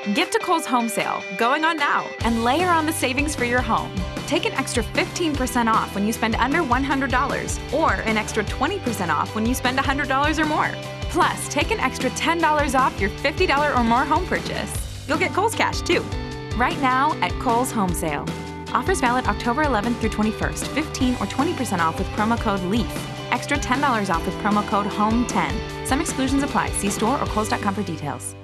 Get to Kohl's home sale, going on now, and layer on the savings for your home. Take an extra 15% off when you spend under $100, or an extra 20% off when you spend $100 or more. Plus, take an extra $10 off your $50 or more home purchase. You'll get Kohl's Cash, too. Right now at Kohl's Home Sale. Offers valid October 11th through 21st. 15 or 20% off with promo code LEAF. Extra $10 off with promo code HOME10. Some exclusions apply. See store or kohls.com for details.